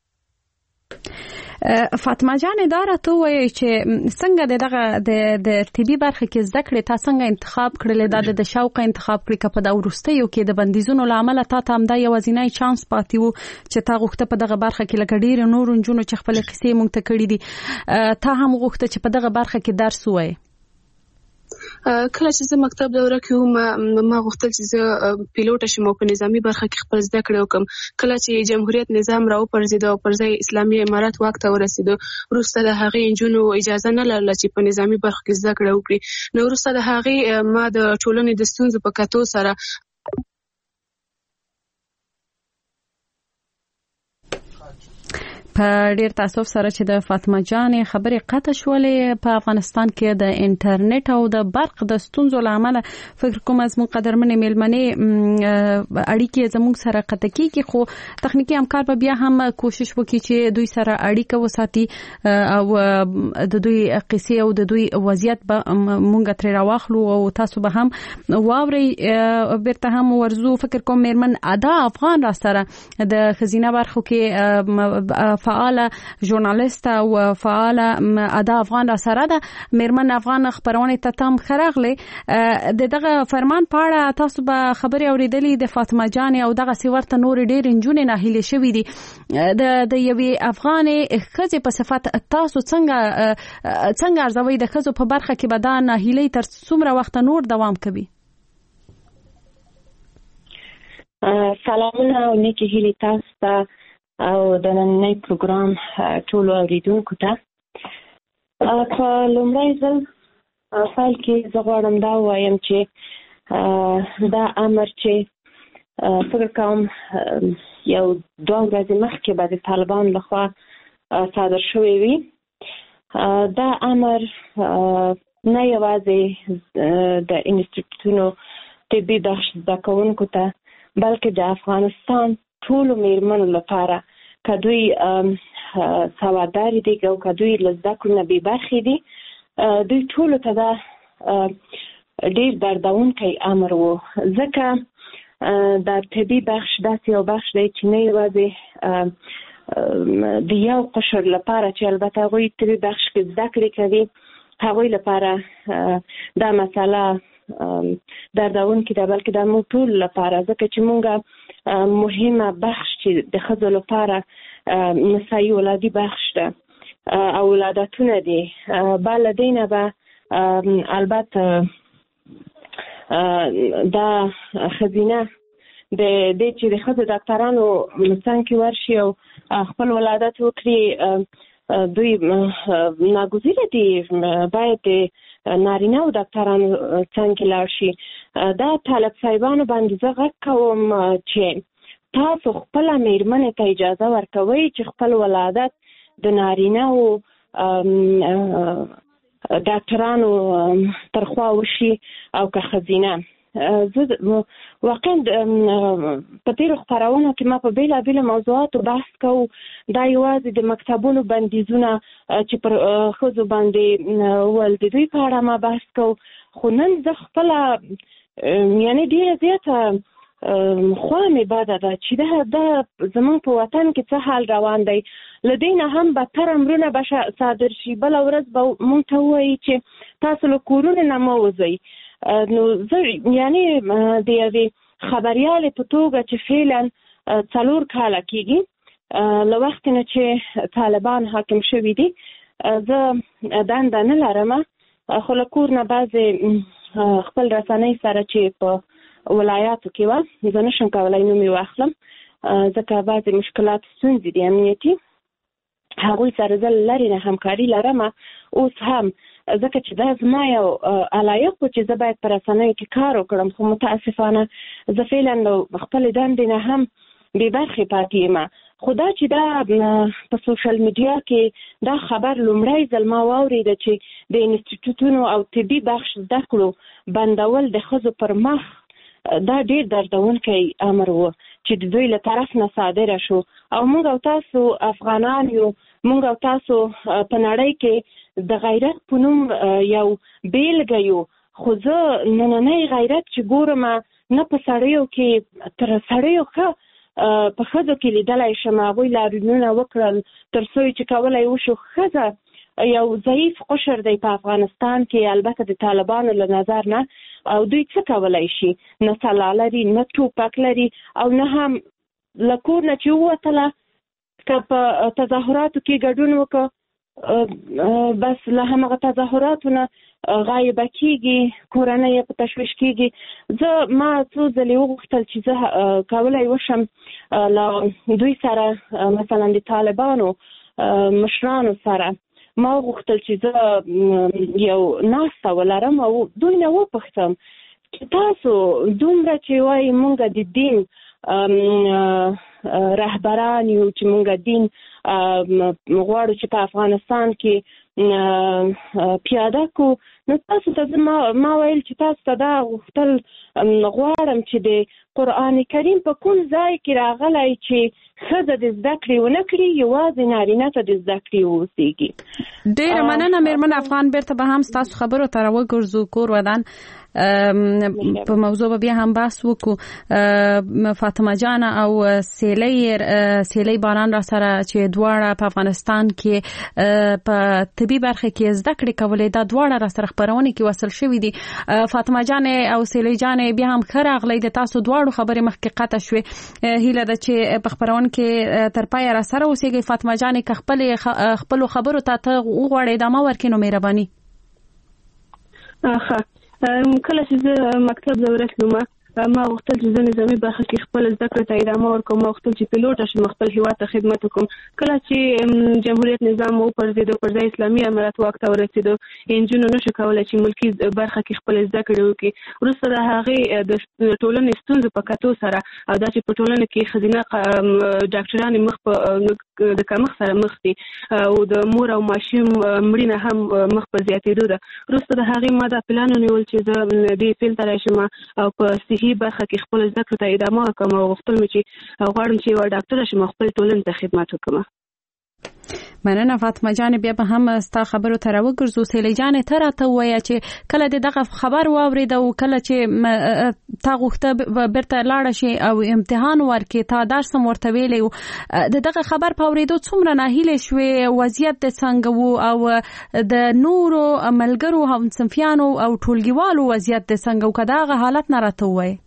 فاطمه جان دا راته وایي چې څنګه دغه د طبي برخه کې زده کړې تا څنګه انتخاب کړلې؟ دا د شوق انتخاب کړې که په دا وروستیو کې د بندیزونو له امله تا ته همدا یوازینی چانس پاتې و چې تا غوښته په دغه برخه کې لکه ډېرو نورو نجونو چې خپلې قصې موږ ته کړي دي تا هم غوښته چې په دغه برخه کې درس ووایې؟ کله چې زه مکتب دوره کې وم ما غوښتل چې زه پیلوټه شم او په نظامي برخه کې خپل زده کړې وکړم. کله چې جمهوریت نظام راوپرځېد او پر ځای اسلامي امارت واک ته ورسېد، وروسته د هغې نجونو اجازه نه لرله چې په نظامي برخه کې زده کړه وکړي. نو وروسته د هغې ما د ټولنې د ستونزو په کتو سره په ډیر تاسف سره چې د فاطمه جان خبرې قطع شولې په افغانستان کې د انټرنیټ او د برق د ستونزو لامل فکر کوم از مو قدرمنې میلمنې اړیکې زموږ سره قطع کیږي، خو تخنیکی همکار به بیا هم کوشش وکړي چې دوی سره اړیکه وساتي او د دوی قصې او د دوی وضعیت به مونږ ترې راواخلو او تاسو به هم واوري. بیرته هم ورزو فکر کوم میرمن ادا افغان را سره د خزینه برخو کې فعال ژورنالیست او فعال ادا افغان را سره ده. میرمن افغان خبرونه ته تم خراغله د دغه فرمان په اړه تاسو به خبري اوریدلې د فاطمه جان او دغه سیورته نور ډېر انجونې نه هلي شوې دي. د د یوې افغانې خزې په صفت تاسو څنګه څنګه ارزوي د خزو په برخه کې به دا نه هلي تر څومره وخت نور دوام کوي؟ سلامونه او نیکی هیلې تاسو ته او د نننۍ پروګرام ټولو اوریدونکو ته. په لومړی ځل فایل کې زه غواړم دا ووایم چې دا امر چې فکر کوم یو دوه ورځې مخکې به د طالبانو لخوا صادر شوی وي. دا امر نه یوازې د انسټیټیوټونو طبي زده کوونکو ته بلکې د افغانستان ټولو میرمنو لپاره که دوی سواداري دي او که دوی له زده کړو نه بې برخې دي، دوی ټولو ته دا ډېر دردونکی امر و، ځکه د طبي بخش داسې یو بخش دی چې نه یوازې د یو قشر لپاره چې البته هغوی طبي بخش کې زده کړې کوي هغوی لپاره دا مسله دردونکې ده، بلکې د موږ ټول لپاره، ځکه چې موږ مهمه بخش چې د ښځو لپاره نسایي ولادي بخش ده او ولادتونه دي. بل له دې نه به البته دا ښځینه د دې چې د ښځو ډاکټرانو څنګ کې ورشي او خپل ولادت وکړي، دوی ناګزیره دي باید د نارینه او ډاکټرانو څنګ کې لاړ شي. دا طالب صاحبانو باندې زه غږ کوم چې تاسو خپله مېرمنې ته اجازه ورکوئ چې خپل ولادت د نارینه او ډاکټرانو ترخوا وشي او که ښځینه. زه واقعا په تېرو خپرونو کې ما په بېلابېلو موضوعاتو بحث کوو، دا یوازې د مکتبونو بندیزونه چې پر ښځو باندې ول د دوی په اړه ما بحث کوو، خو نن زه خپله یعنې ډېره زیاته خوا مې بده ده چې دا زموږ په وطن کې څه حال روان دی. له دې نه هم بدتر امرونه به صادر شي. بله ورځ به موږ ته ووایي چې تاسو له کورونو نه مه وځئ. نو زه یعنې د یوې خبریالې په توګه چې فعلا څلور کاله کېږي له وخت نه چې طالبان حاکم شوي دي، زه دنده نه لرم، خو له کور نه بعضې خپل رسنۍ سره چې په ولایاتو کې وه زه نشم کولی نوم یې واخلم ځکه بعضې مشکلات ستونزې دي امنیتي، هغوی سره زه لرې نه همکاري لرم اوس هم، ځکه چې دا زما یو علایق و چې زه باید په رسنیو کې کار وکړم، خو متاسفانه زه فعلا خپلې دندې نه هم بې برخې پاتې یم. خو دا چې دا په سوشل میډیا کې دا خبر لومړی ځل ما واورېده چې د انسټیټوټونو او طبي بخش زده کړو بندول د ښځو پر مخ، دا ډېر دردونکی امر و چې د دوی له طرف نه صادره شو. او موږ او تاسو افغانان یو، موږ او تاسو په نړۍ کې د غیرت په نوم یو بیلګه یو، خو زه نننی غیرت چې ګورم نه په سړیو کې تر سړیو ښه په ښځو کې لیدلی شم. هغوی لاریونونه وکړل تر څو چې کولی وشو. ښځه یو ضعیف قشر دی په افغانستان کې، البته د طالبانو له نظر نه، او دوی څه کولی شي؟ نه سلاح لري، نه ټوپک لري، او نه هم له کور نه چې ووتله که په تظاهراتو کې ګډون وکړه بس له همغه تظاهراتو نه غایبه کېږي، کورنۍ یې په تشویش کېږي. زه ما څو ځلې وغوښتل چې زه کولی وشم له دوی سره مثلا د طالبانو مشرانو سره ما وغوښتل چې زه یو ناسته ولرم او دوی نه وپوښتم چې تاسو دومره چې وایي موږ د دین رهبران یو چې موږ دین غواړو چې په افغانستان کې پیاده کو، نو تاسو ته ما ویل چې تاسو ته دا غوښتل غواړم چې د قرآن کریم په کوم ځای کې راغلی چې ښځه د زده کړې ونه کړي، یوازې نارینه ته د زده کړې واوسېږي. ډېره مننه مېرمن افغان. بیرته به هم ستاسو خبرو ته راوګرځو. کور ودان په موضوع به بیا هم بحث وکړو. فاطمه جان او سیلی سیلی باران را سره چې دواړه په افغانستان کې په طبي برخه کې زده کړې کولې، دا دواړه را سره خبرونه کې وصل شوې دي. فاطمه جان او سیلی جان بیا هم ښه راغلی. د تاسو دواړو خبرې مخکې قطع شوې. هیله ده چې په خبرونه کې تر پایه را سره اوسېږئ. فاطمه جان که خپل خپل خبرو ته ته وغواړئ ادامه ورکړئ نو مهرباني. ښه، کله چې زه مکتب ته ورسېدم ما غوښتل چې زه نظامي برخه کې خپل زده کړې ته ادامه ورکړم. ما غوښتل چې پیلوټه شم، خپل هېواد ته خدمت وکړم. کله چې جمهوریت نظام وپرځېد، پر ځای اسلامي امارت واک ته ورسېدو، نجونو نشو کولی چې ملکي برخه کې خپل زده کړې وکړي. وروسته د هغې د ټولنې ستونزو په کتو سره او دا چې په ټولنه کې ښځینه ډاکټرانې مخ په د کمښت سره مخ دي او د مور او ماشوم مړینه هم مخ په زیاتېدو ده. وروسته د هغې ما دا پلان ونیول چې زه دې فیل ته راشم او په صحي برخه کې خپل زده کړو ته ادامه ورکړم او غوښتل مې چې غواړم چې یوه ډاکټره شم او خپل ټولنې ته خدمت وکړم. مننه فاطمه جان. بیا به هم ستا خبرو ته راوګرځو. سیلې جان ته راته وایه چې کله د دغه خبر واورید او کله چې تا غوښته برته لاړه شي او امتحان ورکې تا درس هم ورته ویلی و، د دغه خبر په اورېدو څومره ناهیلې شوې؟ وضعیت د څنګه و او د نورو ملګرو همصنفیانو او ټولګیوالو وضعیت د څنګه و؟ که دغه حالت نه راته ووایې.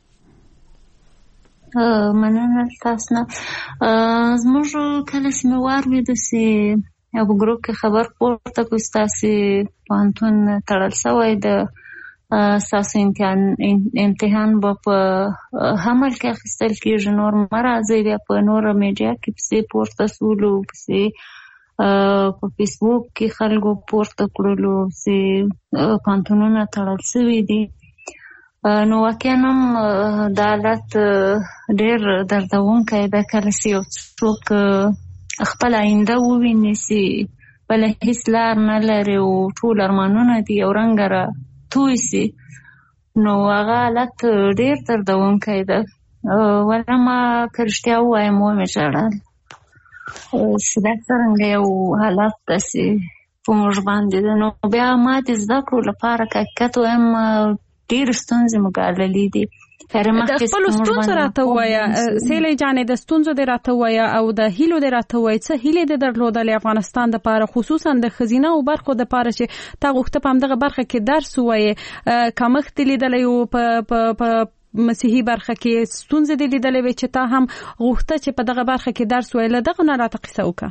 مننه تاسو نه. زموږ کله چې مې واورېده چې یو په ګروپ کې خبر پورته کړو ستاسې پوهنتون تړل شوی، د ستاسو امتحان امتحان به په حمل کې اخیستل کېږي، نور مه راځئ. بیا په نوره میډیا کې پسې پورته سولو، پسې په فیسبوک کې خلکو پورته کړلو چې پوهنتونونه تړل شوي دي. نو واقعا هم دا حالت ډېر دردونکی ده کله چې یو څوک خپل آینده وویني چې بله هېڅ لار نه لري او ټول ارمانونه دي یو رنګه را توی سي، نو هغه حالت ډېر دردونکی ده. ولی ما که رښتیا ووایم ومې ژړل چې دا څرنګه یو حالت ده چې په موږ باندې ده. نو بیا ما د زده کړو لپاره که حقیقت وایم ډېرې ستونزې مو ګاللې دي. د خپلو ستونزو راته ووایه سیلې جانې، د ستونزو دې راته ووایه او د هیلو دې راته ووایه. څه هیلې دې درلودلې افغانستان دپاره، خصوصا د ښځینه‌و برخو دپاره چې تا غوښته په همدغه برخه کې درس ووایې؟ کمښت دې لیدلی و په مسیحي برخه کې، ستونزې دې لیدلې وې چې تا هم غوښته چې په دغه برخه کې درس ووایې. له دغه نه راته قصه وکړه.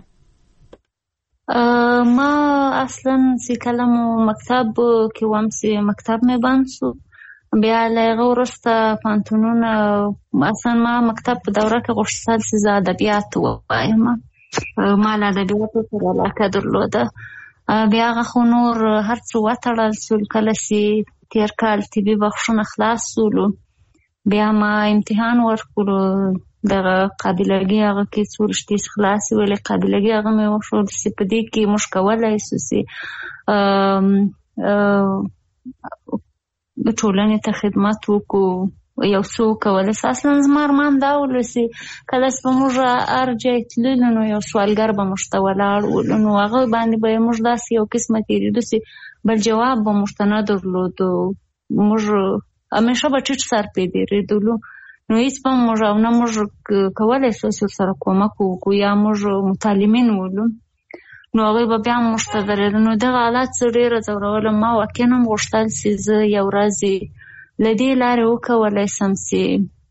ما اصلا چې کله مو مکتب کې وم چې مکتب مې بند شو، بیا له هغه وروسته پوهنتونونه اصلا ما مکتب په دوره کې غوښتل چې زه ادبیات ووایم، ما له ادبیاتو سره علاقه درلوده. بیا هغه خو نور هر څه وتړل شول. کله چې تېر کال طبي بخښونه خلاص شولو، بیا ما امتحان ورکړو دغه قابلګي هغه کې څو رشتې خلاصې ویلې قابلګي هغه مې وښود چې په دې کې موږ کولی شو چې د ټولنې ته خدمت وکړو، یو څه وکولی شو. اصلا زما ارمان دا ولو چې کله چې به موږ هر ځای تللو نو یو سوالګر به موږ ته ولاړ ولو، نو هغه باندې به موږ داسې یو قسمه تېرېدو چې بل جواب به موږ ته نه درلودو. موږ همیشه به ټیټ سر پې تېرېدلو، نو هېڅ به موږ او نه موږ کولی شو چې ورسره کومک وکړو یا موږ متعلمین ولو، نو هغوی به بیا موږ ته درېده. نو دغه حالت زه ډېره ځورولم. ما واقعا هم غوښتل چې زه یو ورځ له دې لارې وکولی شم چې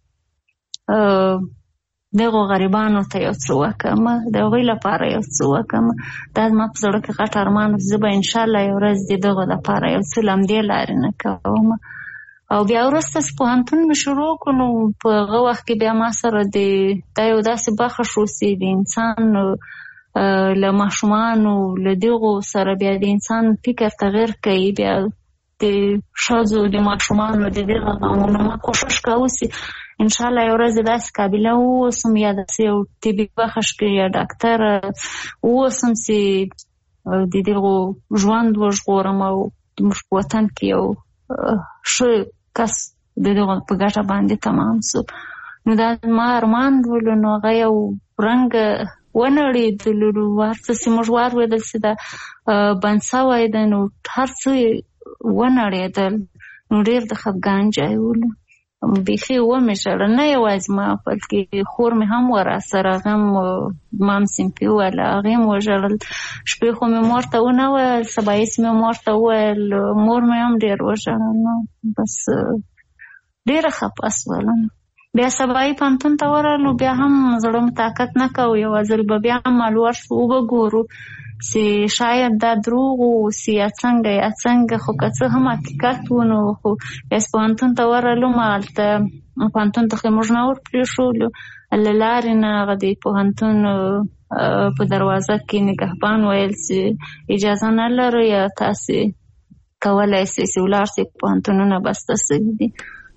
دغو غریبانو ته یو څه وکړم، د هغوی لپاره یو څه وکړم. دا زما په زړه کې غټ ارمان و چې زه به انشاءالله یو ورځ د دغو لپاره یو څه له همدې لارې نه کوم. او بیا وروسته چې پوهنتون مې شروع کړو، نو په هغه وخت کې بیا ما سره د دا یو داسې برخه شو چې د انسان له ماشومانو له دغو سره بیا د انسان فکر تغیر کوي. بیا د ښځو د ماشومانو د دغه غمونو ما کوښښ کوو چې انشاءالله یو ورځ داسې قابله واوسم یا داسې یو طبي بخش کې یا ډاکټر واوسم چې د دغو ژوند وژغورم او زموږ په وطن کې یو ښه کس د دغو په ګټه باندې تمام شو. نو دا زما ارمان ولو، نو هغه یو رنګه ونړېدلو. هر څه چې موږ واورېدل چې دا بند شوی ده، نو هر څه ونړېدل، نو ډېر د خفګان ځای ولو. بیخي ومې ژړل، نه یوازې ما بلکې خور مې هم وه راسره، هغه هم زما همصنفي وله، هغې هم وژړل. شپې خو مې مور ته ونه ویل، سبایس مې مور ته وویل، مور مې هم ډېر وژړل. نو بس ډېره خفه شولم. بیا سبایي پوهنتون ته ورغلو، بیا هم زړه مې طاقت نه کوو، یوه ځل به بیا هم مالور شو وبګورو چې شاید دا دروغ و چې یا څنګه یا څنګه، خو که څه هم حقیقت و. نو خو بیا پوهنتون ته ورغلو، ما هلته پوهنتون ته موږ نه ور پرېښولو، له لارې نه هغه د پوهنتون په دروازه کې نګهبان ویل چې اجازه نه لرو یا تاسې کولی شئ چې ولاړ شئ، پوهنتونونه بسته شوي دي.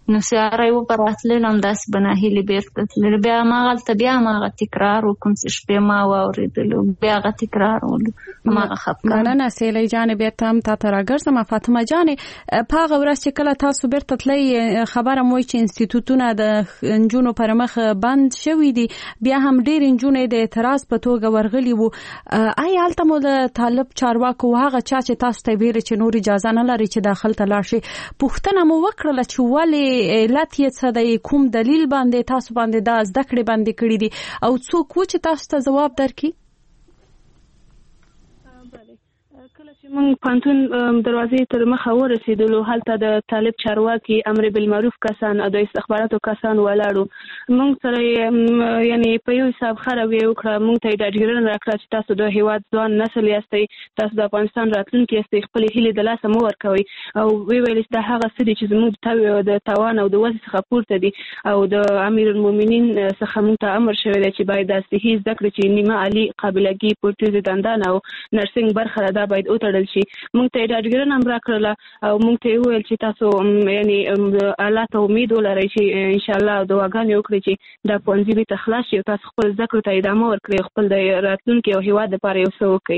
نو سیاره و براتلل هم داسې به ناهیلې بیرته تلل. بیا هماغلته بیا هماغه تکرار وکړم چې شپې ما واورېدلو، بیا هغه تکرار ولو هماغه خفګان. مننه سیلۍ جانې، بیرته هم تا ته راګرځم. فاطمه جانې، په هغه ورځ چې کله تاسو بیرته تلئ خبره مو وایي چې انسټیټوټونه د نجونو پر مخ بند شوي دي، بیا هم ډېر نجونې د اعتراض په توګه ورغلي وو. آیا هلته مو د طالب چارواکو هغه چا چې تاسو ته ویل چې نور اجازه نه لري چې داخل ته لاړ شي پوښتنه مو وکړله چې ولې علت یې څه دی، کوم دلیل باندې تاسو باندې دا زده کړې باندې کړي دي او څوک و چې تاسو ته ځواب درکړي؟ کله چې موږ پانتون دروازې تر مخه ورسېدلو، هلته د طالب چارواکي امر بالمعروف کسان او د استخباراتو کسان ولاړو. موږ سره یعنی په یو حساب خرابې وکړه، موږ ته ډاډګیرنه راکړه چې تاسو د هیواد ځوان نسل یاستئ، تاسو د افغانستان راتلونکي یاستئ، خپلې هیلې د لاسه مه ورکوئ. او وی ویل چې دا هغه څه دي چې زموږ د توان او د وس څخه پورته دي، او د امیر المؤمنین څخه موږ ته امر شوی دی چې باید د صحي زده کړې چې نیمه عالي قابلګي پورتیز دندان او نرسنګ برخه ده باید وتړل شي. موږ ته ډاډګیرنه هم راکړله او موږ ته وویل چې تاسو یعنی الله ته امید ولرئ چې انشاءالله دعاګانې وکړئ چې دا ښوونځي بېرته خلاص شي او تاسو خپل زده کړو ته ادامه ورکړئ، خپل د راتلونکي او هیواد لپاره یو څه وکړئ.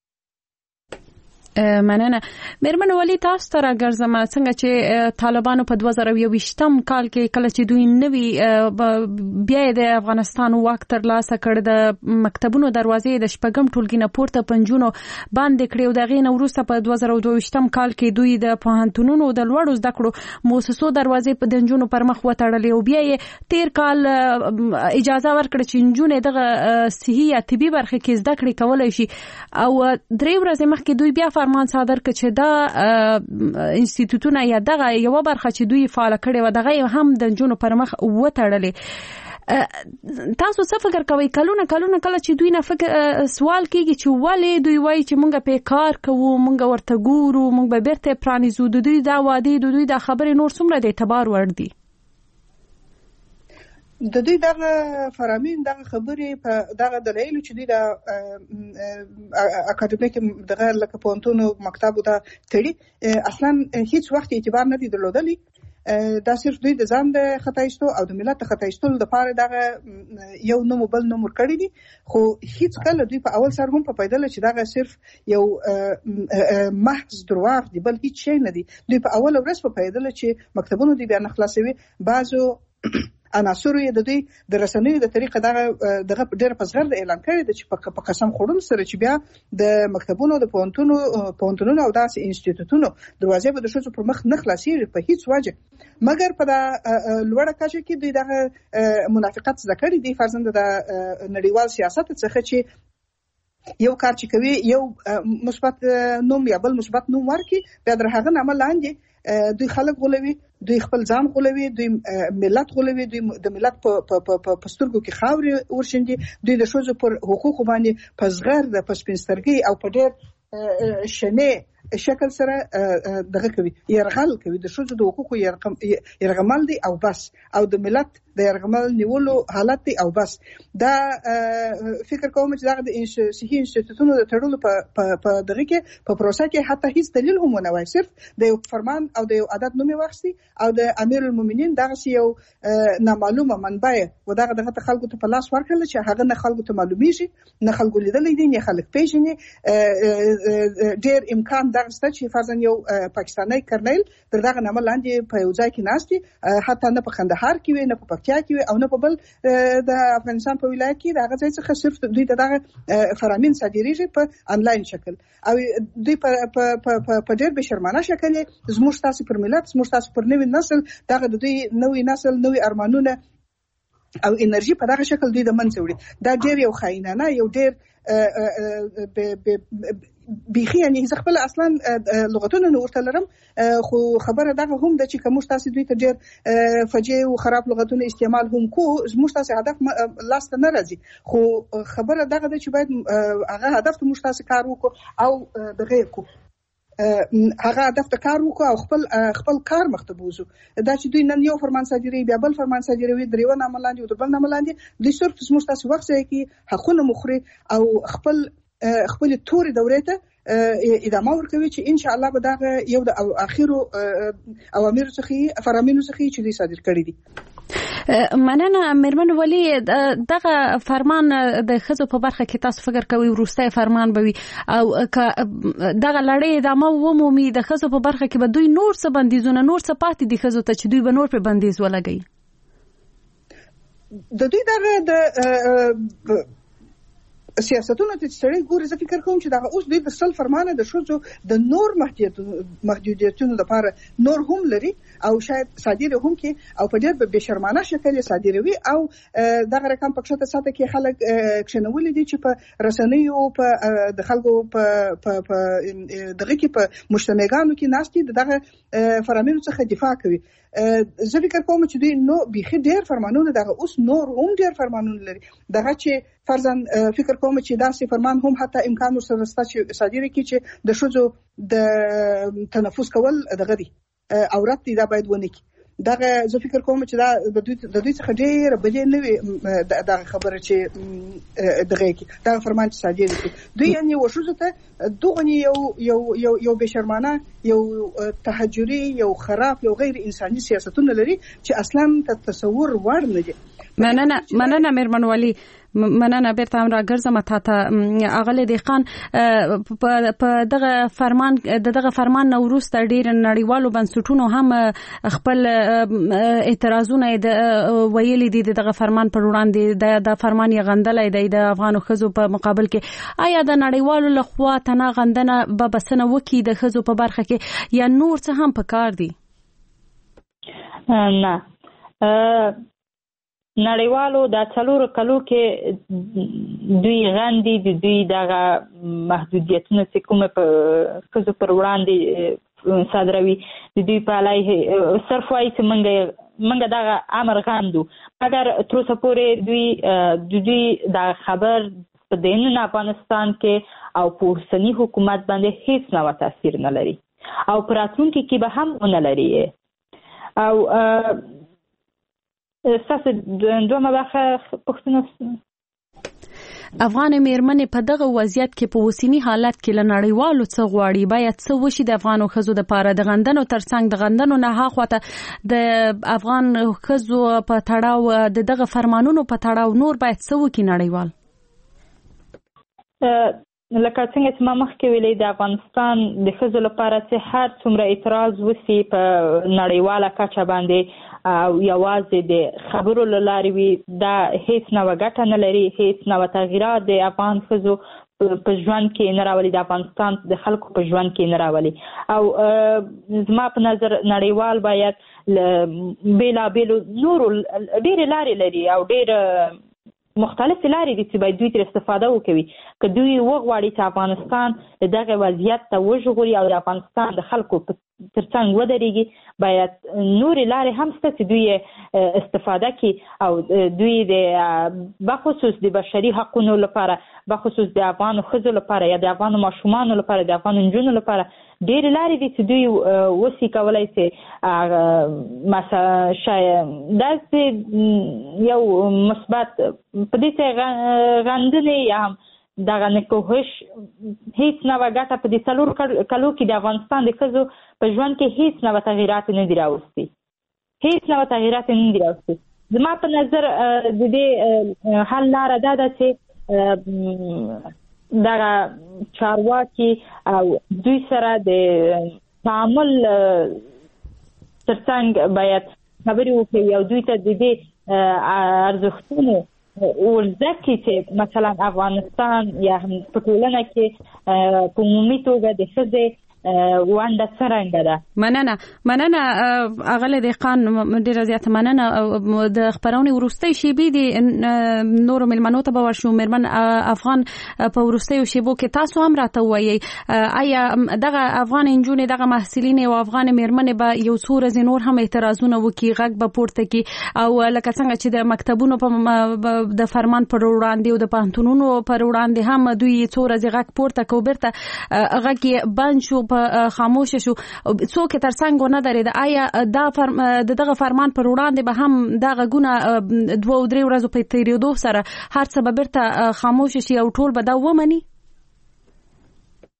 مننه. میرمن ولی، تاسو ته راګرځم، څنګه چې طالبانو په دوه زره یوویشتم کال کې کله چې دوی نوي بیا د افغانستان واک ترلاسه کړ، د مکتبونو دروازې د شپږم ټولګي نه پورته پنجونو باندې کړې او د هغې نه وروسته په دوه زره دوه ویشتم کال کې دوی د پوهنتونونو د لوړو زده کړو مؤسسو دروازې په د نجونو پر مخ وتړلې او بیا یې تیر کال اجازه ورکړه چې نجونې دغه صحي یا طبي برخه کې زده کړې کولی شي. او درې ورځې مخکې دوی بیا فرمان صادر کړ چې دا انسټیټوټونه یا دغه یو برخه چې دوی فعال کړي و دغه هم د نجونو پر مخ وتړلې. تاسو څه فکر کوئ؟ کلونه کلونه کله چې دوی نه فکر سوال کیږي چې ولې دوی وایي چې مونږ په کار کوو، مونږ ورته ګورو، مونږ به بیرته پرانیزو، د دوی دا وعدې د دوی دا خبرې نور څومره د اعتبار وړ دي؟ د دوی دغه فرامین دغه خبرې په دغه دلایلو چې دوی د اکاډمیک دغه لکه پوهنتون او مکتب دا تړي اصلا هیڅ وخت اعتبار نه دی درلودلی. دا صرف دوی د ځان د خطایستو او د ملت د خطایستو لپاره دغه یو نوم بل نوم ورکړی دي، خو هیڅ کله دوی په اول سر هم په پیدل چې دغه صرف یو محض درواغ دی، بل هیڅ شی نه دی. دوی په اول ورځ په پیدل چې مکتبونو دی بیا نه خلاصوي، بعضو عناصر یې د دوی د رسنیو د طریقه دغه دغه ډېر په زغر د اعلان کړی د چې په قسم خوړل سره چې بیا د مکتبونو د پوهنتونو پوهنتونونو او داسې انسټیټوټونو دروازې به د ښځو پر مخ نه خلاصېږي په هیڅ وجه، مګر په دا لوړه کچه کې دوی دغه منافقت زده کړي دي فرضاً د نړیوال سیاست څخه چې یو کار چې کوي یو مثبت نوم یا بل مثبت نوم ورکړي، بیا در هغه نامه لاندې دوی خلک غولوي، دوی خپل ځان غولوي، دوی ملت غولوي، دوی د ملت په په سترګو کې خاورې ورشندي، دوی د ښځو پر حقوقو باندې په زغر د په سپینسترګۍ او په ډېر شنې شکل سره دغه کوي، یرغل کوي، د ښځو د حقوقو یرغمل دی او بس، او د ملت د یرغمل نیولو حالت دی او بس. دا فکر کوم چې دغه د صحي انسټیټوټونو د تړلو په دغه کې په پروسه کې حتی هیڅ دلیل هم نه وای، صرف د یو فرمان او د یو عدد نوم واخستي او د امیر المؤمنین دغه یو نامعلومه منبع و دغه دغه خلکو ته په لاس ورکړل چې هغه نه خلکو ته معلومیږي، نه خلکو لیدلې دي، نه خلک پیژني. ډېر امکان دغه ست چې فرضاً یو پاکستاني کرنیل در دغه نامه لاندې په یو ځای کې ناشتي، حتی نه په خندهار کې وي، نه په پکتیا کې وي، او نه په بل د افغانستان په ولایت کې دغه ځای څخه صرف دوی دغه فرامین صادریږي په انلاین شکل، او دوی په په ډېر بشرمانه شکل زموږ تاسو پر ملت، زموږ تاسو پر نوی نسل دغه د دوی نوی نسل نوی ارمانونه او انرژي په دغه شکل دوی د منځ وړي. دا ډېر یو خاینانه، یو ډېر بیخي یعنی زه خپل اصلا لغتونه نه ورته لرم، خو خبره دغه هم د چې کوم تاسو دوی ته ډېر فجیع او خراب لغتونه استعمال هم کو زموږ تاسو هدف لاس ته نه راځي، خو خبره دغه د چې باید هغه هدف ته موږ تاسو کار وکړو او دغه کو هغه هدف ته کار وکړو او خپل خپل کار مخته بوزو. دا چې دوی نن یو فرمان صادروي، بیا بل فرمان صادروي، دریو نامه لاندې او بل نامه لاندې، دوی صرف زموږ تاسو وخت ځای کې حقونه مخري او خپل خپل توري دورې ته ادامه ورکوي چې ان شاء الله به دا یو د اخیرو اوامر څخه فرامینو څخه چې دوی صادر کړی دي. مننه میرمن ولی دغه فرمان د خزو په برخه کې تاسو فکر کوئ وروسته فرمان به وي او دغه لړۍ ادامه ومومي د خزو په برخه کې به دوی نور څه بندیزونه نور څه پاتې دي خزو ته چې دوی به نور په بندیز ولګي؟ د دوی دغه د سیاستونو ته سړی ګوري زه فکر کوم چې دا اوس د سل فرمانه د شوزو د نور محدودیتونو لپاره نور هم لري او شاید صادر هم کې او په ډېر به شرمانه شکل صادروي او دغه رقم په کښته ساته کې خلک کښنولې دي چې په رسنیو په د خلکو په دغه کې په مجتمعګانو کې ناستي دغه فرامینو څخه دفاع کوي. زه فکر کوم چې دوی نو بيخي ډېر فرمانونه دغه اوس نور هم ډېر فرمانونه لري دغه چې فرضاً فکر کوم چې داسې فرمان هم حتی امکان ورسره شته چې صادر کړي چې د ښځو د تنفس کول دغه دي عورت دي دا باید ونه کړي. دغه زه فکر کوم چې دا د دوی د دوی څخه ډېر بلې نه وي دغه خبره چې دغه کې دا فرمان چې صادر کړي دوی یعنی وښځو ته دغه یو یو یو یو بشرمانه یو تهجري یو خراب یو غیر انساني سیاستونه لري چې اصلا تصور وړ نه دي. مننه مننه میرمن ولی مننه بیرته هم را ګرځم ته ته اغله دهقان په دغه فرمان دغه فرمان نو وروسته ډیر نړیوالو بنسټونو هم خپل اعتراضونه ویلي دي دغه فرمان پر وړاندې د فرمان یې غندلای دی د افغانو خزو په مقابل کې. آیا د نړیوالو لخوا تنا غندنه به بسنه وکي د خزو په برخه کې یا نور څه هم پکار دي؟ نه نړیوالو د څلورو کلو کې دوی غندي د دوی دغه محدودیتونه چې کومه په خزو پر وړاندې صادروي د دوی په علیه صرف وايي چې منګه منګه دغه امر غندو اگر تر اوسه پورې دوی د دوی د خبر په دین افغانستان کې او په اوسنی حکومت باندې هیڅ نوع تاثیر نه لري او پراتونکو کې به هم نه لري. او اساسه دومره واخه پښتنو افغان میرمنې په دغه وضعیت کې په وسینی حالت کې لنړیوالو څه غواړي باید څه وشي د افغانو خزو د پاره د غندنو ترڅنګ د غندنو نه هاخواته د افغان خزو په تړاو د دغه فرمانونو په تړاو نور باید څه وکړي نړیوال؟ لکه څنګه چې ما مخکې ویلې د افغانستان د خزو لپاره چې هر څومره اعتراض وسی په نړیواله کچه باندې او یوازې د خبرو لاري وي دا هیڅ نوع ګټه نه لري هیڅ نوع تغیرات د افغان خزو په ژوند کې نه راولي د افغانستان د خلکو په ژوند کې نه راولي. او زما په نظر نړیوال باید بیلا بیلو نور ډېر لاري لري او ډېر مختلف لارې دي چې باید دوی تر استفاده وکړي که دوی وغواړي چې افغانستان دغه وضعیت ته وژغوري او د افغانستان د خلکو ترڅنګ ودرېږي باید نور لارې هم شته چې دوی استفاده کړي او دوی د بخصوص د بشري حقوقو لپاره بخصوص د افغان ښځو لپاره یا د افغان ماشومان لپاره د افغان نجونو لپاره ډېر لارې دي چې دوی وسی کولای شي مثلا شاید داسې یو مثبت په دې غندنې یا هم دغه نکوهش هیڅ نوع ګټه په دې څلور کلو کې د افغانستان د ښځو په ژوند کې هیڅ نوع تغیرات نه دي راوستي هیڅ نوع تغیرات نه دي راوستي. زما په نظر د دې حل لاره دا ده چې دغه چارواکي او دوی سره د تعامل ترڅنګ باید خبرې وکړي او دوی ته د دې ارزښتونو ورزکې چې مثلا افغانستان یا په ټولنه کې په عمومي توګه د ښځې ونده څرنګه ده. مننه مننه اغله دهقان ډیره زیاته مننه د خبرونې وروستۍ شیبې دي نور ملمنو ته به ورشو. میرمن افغان په وروستۍ شیبو کې تاسو هم راته وایي آیا دغه افغان انجونې دغه محصلین او افغان میرمنې به یو څو ورځې نور هم اعتراضونه وکړي غږ به پورته کړي او لکه څنګه چې د مکتبونو په د فرمان پر وړاندې او د پوهنتونونو پر وړاندې هم دوی څو ورځې غږ پورته کوي برته غږ بند شو خاموش شو څوک ترڅنګ نه درید. آیا دا فرم دغه فرمان پر وړاندې به هم دا غونه دوه او درې ورځې په تیریدو سره هر څه به برته خاموش شي او ټول به دا ومني؟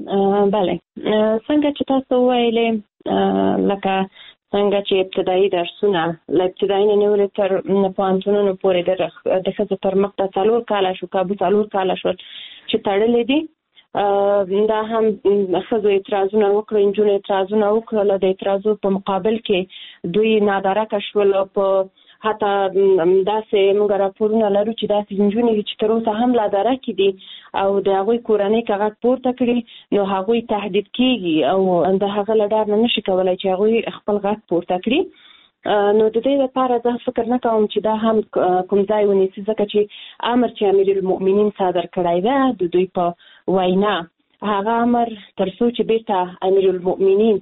بله څنګه چې تاسو ویلې لکه څنګه چې ابتدایي درسونه له ابتدایي نه نیولې تر پوهنتونونو پورې د ښځو پر مخ ته څلور کاله شو کابو څلور کاله شول چې تړلې دي دا هم ښځو اعتراضونه وکړل نجونو اعتراضونه وکړل د اعتراضو په مقابل کې دوی نادارکه شول په حتی داسې موږ راپورونه لرو چې داسې نجونې چې تر اوسه هم لادارکې دي او د هغوی کورنۍ که غږ پورته کړي نو هغوی تهدید کېږي او د هغه له ډار نه نشي کولی چې هغوی خپل غږ پورته کړي نو د دې لپاره زه فکر نه کوم چې دا هم کوم ځای ونیسي ځکه چې امر چې امیر المؤمنین صادر کړی ده د دوی په وینا هغه امر تر څو چې بیرته امیر المؤمنین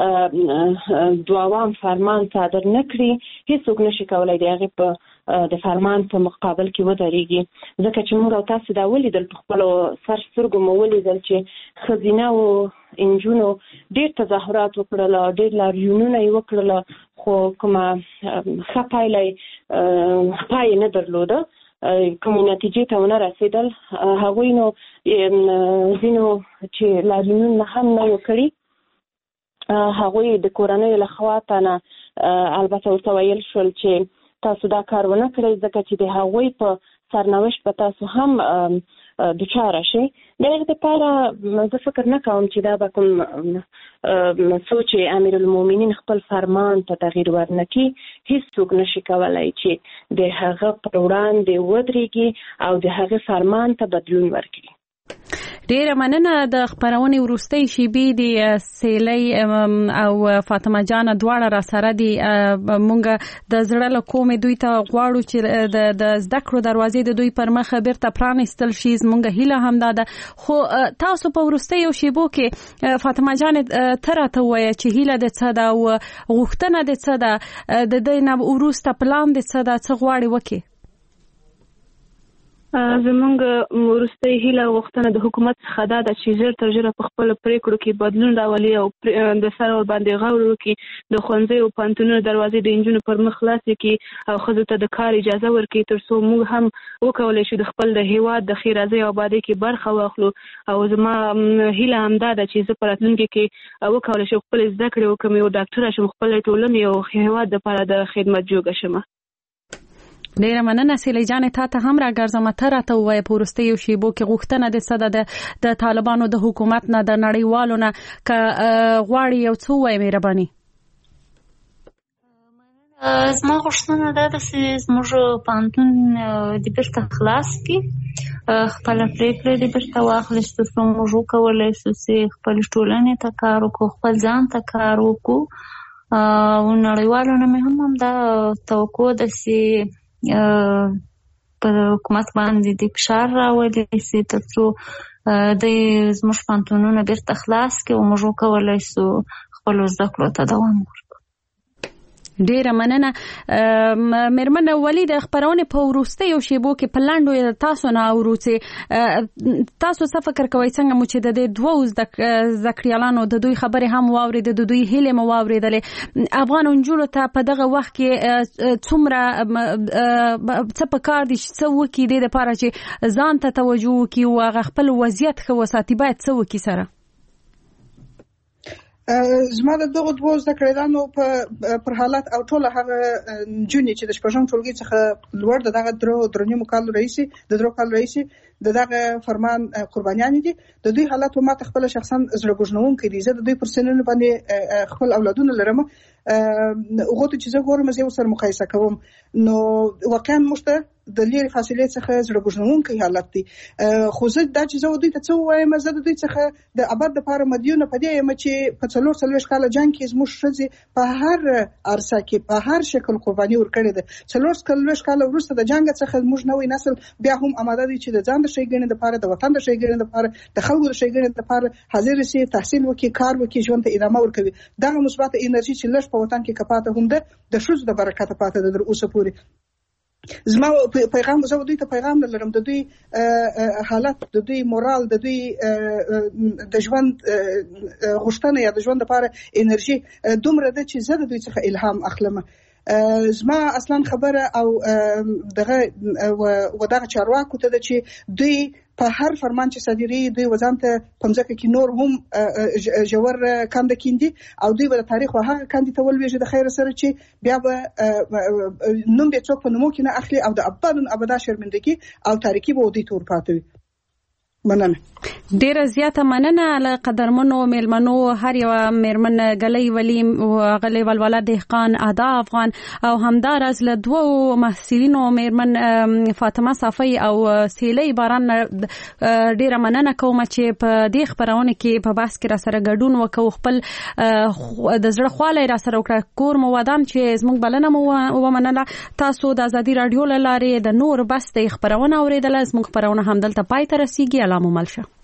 دوام فرمان صادر نه کړي هیڅوک نشي کولی د هغې په د فرمان په مقابل کې ودرېږي ځکه چې موږ او تاسو دا ولیدل په خپلو سر سترګو مو ولیدل چې ښځینه و نجونو ډېر تظاهرات وکړل ډېر لاریونونه یې وکړل خو کومه ښه پایله یې پای نه درلوده کومې نتیجې ته ونه رسېدل هغوی نو ځینو چې لاریونونه هم نه یو کړي هغوی د کورنیو له خوا ته نه البته ورته ویل شول چې تاسو دا کار ونه کړئ ځکه چې د هغوی په سرنوشت به تاسو هم دچاره شئ د هغې دپاره زه فکر نه کوم چې دا به کوم څو چې امیر المؤمنین خپل فرمان ته تغییر ورنکړي هیڅوک نشي کولی چې د هغه پر وړاندې ودرېږي او د هغې فرمان ته بدلون ورکړي ډیره مننه د خبرونې وروستۍ شیبې د سیلۍ او فاطمه جان دواړه را سره دي مونږ د زړه له کومې دوی ته غواړو چې د زده کړو دروازې د دوی پر مخ بیرته پرانیستل شي زمونږ هیله همدا ده خو تاسو په وروستیو شیبو کې فاطمه جان ته راته ووایه چې هیله د څه ده او غوښتنه د څه ده د دې نه وروسته پلان د څه ده څه غواړي وکړي زمونږ وروستۍ هیله او غوښتنه د حکومت څخه دا ده چې ژر تر ژره په خپلو پرېکړو کې بدلون راولي او د سر ورباندې غور وکړي د ښوونځیو او پوهنتونونو دروازې د نجونو پر مخ خلاصې کړي او ښځو ته د کار اجازه ورکړي تر څو موږ هم وکولی شو د خپل د هېواد د ښېرازۍ او ابادۍ کې برخه واخلو او زما هیله همدا ده چې زه په راتلونکي کې وکولی شم خپلې زده کړې وکړم یو ډاکټره شم خپلې ټولنې او هېواد دپاره د خدمت جوګه شم ډیره مننه سیلۍ جانې تا ته هم راګرځم ته راته ووایه په وروستیو شیبو کې غوښتنه د څه ده د طالبانو د حکومت نه د نړیوالو نه که غواړي یو څه ووایه مهرباني زما غوښتنه دا ده چې زموږ پوهنتون د بیرته خلاص کړي خپله پرېکړه د بیرته واخلي تر څو موږ وکولی شو چې خپلې ټولنې ته کار وکړو خپل ځان ته کار وکړو او نړیوالو نه مې هم همدا توقع ده چې پر حکومت باندې د فشار راولي چې تر څو د زموږ پوهنتونونه بیرته خلاص کړي او موږ وکولی شو خپلو زده کړو ته دوام ورکړو ډیره مننه مېرمن ولي د خبرونې په وروستیو شیبو کې په لنډو تاسو نه اورو چې تاسو څه فکر کوئ څنګه مو چې د دې دوو زده کړیالانو د دوی خبرې هم واورېدې د دوی هیلې مو واورېدلې افغان نجونو ته په دغه وخت کې څومره څه پکار دي چې څه وکړي دې دپاره چې ځان ته توجه وکړي او هغه خپل وضعیت ښه وساتي باید څه وکړي سره زما د دغو دوو زده کړیالانو پر حالت او ټوله هغه نجونې چې د شپږم ټولګي څخه لوړ د دغه درو درو نیمو کالو راهیسې د درو کالو راهیسې د دغه فرمان قربانیانې دي د دوی حالت ما ته خپله شخصا زړه ګوژنونکی دي زه د دوی پر سنونو باندې خپل اولادونه لرم هغو ته چې زه ګورم زه یې ورسره مقایسه کوم نو واقعا موږ ته د لرې فاصلې څخه زړه ګوژنونکی حالت دی خو زه دا چې زه دوی ته څه ووایم زه د دوی څخه د ابد دپاره مدیونه په دې یم چې په څلور څلوېښت کاله جنګ کې زموږ ښځې په هر عرصه کې په هر شکل قرباني ورکړې ده څلور څلوېښت کاله وروسته د جنګ څخه زموږ نوی نسل بیا هم آماده دی چې د ځان د ښېګڼې دپاره د وطن د ښېګڼې دپاره د خلکو د ښېګڼې دپاره حاضر شي تحصیل وکړي کار وکړي ژوند ته ادامه ورکوي دغه مثبته انرژي چې لږ په وطن کې که پاته هم ده د ښځو د برکته پاته ده تر اوسه پورې زما پیغام زه دوی ته پیغام لرم د دوی حالت د دوی مورال د دوی د ژوند غوښتنه یا د ژوند لپاره انرژي دومره ده چې زه د دوی څخه الهام اخلم زما اصلا خبره او دغه و دغه چارواکو ته ده چې دوی په هر فرمان چې صادري دوی وزن ته پمځکه کې نور هم جوړ کاند کیندي او دوی به تاریخ او هغه کاندي ته ولويږي د خیر سره چې بیا به نوم به څوک په نومو کې نه اخلي او د ابدن ابدا شرمندگی او تاریخي به دوی تور پاتوي. مننه. ډیره زیاته مننه له قدرمنو میلمنو هر یو میرمن غلي ولی غلي ولوله دهقان ادا افغان او همدار از له دوه محصلینو میرمن فاطمه صافی او سیلی باران ډیره مننه کوم چې په دې خبرونه کې په بحث کې را سره ګډون وکاو خپل د زړه خواله را سره وکړه کور مو ودان چې زموږ بلنه مو ومنله. تاسو د ازادي رادیو لاره د نور بس د خبرونه اوریدل زموږ خبرونه هم دلته پای ته رسیدي. علامه ملشه.